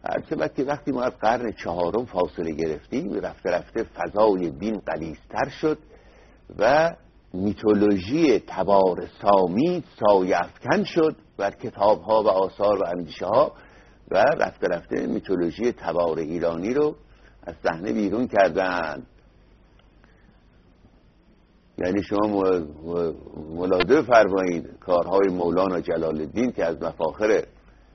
البته که وقتی ما از قرن چهارم فاصله گرفتیم رفته رفته فضای دین غلیظتر شد و میتولوژی تبار سامی سایه افکن شد بر کتاب‌ها و آثار و اندیشه‌ها و رفته رفته میتولوژی تبار ایرانی رو از صحنه بیرون کردن. یعنی شما ملاحظه فرمایید کارهای مولانا جلال الدین که از مفاخر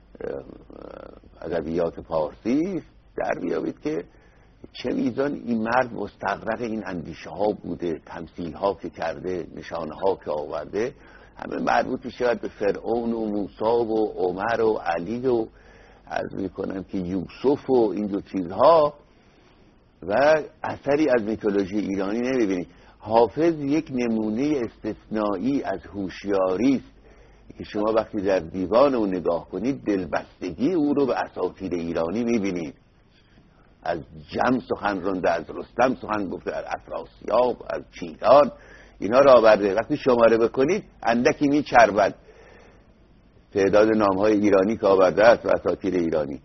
ادبیات فارسی است، در بیابید که چه میزان این مرد مستغرق این اندیشه ها بوده، تمثیل ها که کرده، نشانه ها که آورده، همه مربوط میشه به فرعون و موسی و عمر و علی و عرض میکنم که یوسف و این دو چیزها و اثری از میتولوژی ایرانی نمیبینید. حافظ یک نمونه استثنایی از هوشیاری است که شما وقتی در دیوان او نگاه کنید دلبستگی او رو به اساطیر ایرانی میبینید. از جم سخن رونده، از رستم سخن گفته، از افراسیاب، از چیلان، اینا را آورده. وقتی شماره بکنید اندکی میچربد تعداد نامهای ایرانی که آورده است و اساطیر ایرانی.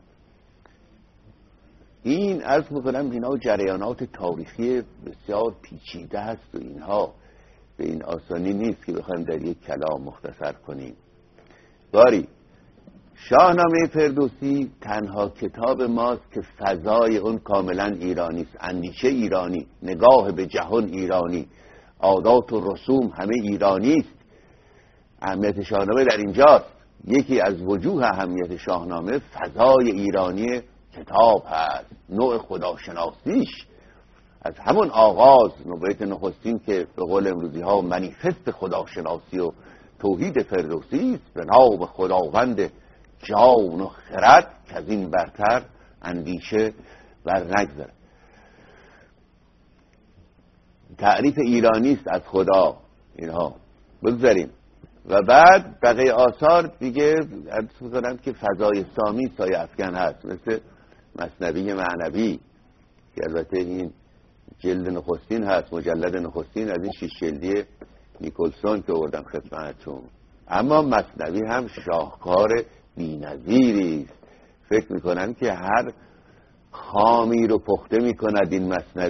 این عرض میکنم اینا جریانات تاریخی بسیار پیچیده است و اینها به این آسانی نیست که بخوایم در یک کلام مختصر کنیم. باری شاهنامه فردوسی تنها کتاب ماست که فضای اون کاملا ایرانی است، اندیشه ایرانی، نگاه به جهان ایرانی، عادات و رسوم همه ایرانی است. اهمیت شاهنامه در اینجاست. یکی از وجوه اهمیت شاهنامه فضای ایرانی کتاب هست، نوع خداشناسیش از همون آغاز نوبت نخستین که به قول امروزی ها منیفست خداشناسی و توحید فردوسی است، به نام خداوند جان و خرد که از این برتر اندیشه بر نگذرد. تعریف ایرانی است از خدا اینها بگذاریم. و بعد بقیه آثار دیگه عرض می‌کنم که فضای سامی سایه افکن هست، مثل مثنوی معنوی که البته این جلد نخستین هست، مجلد نخستین از این 6 جلدی نیکلسون که آوردم خدمتتون. اما مثنوی هم شاهکار بی‌نظیری است. فکر میکنم که هر خامی رو پخته میکند این مثنوی.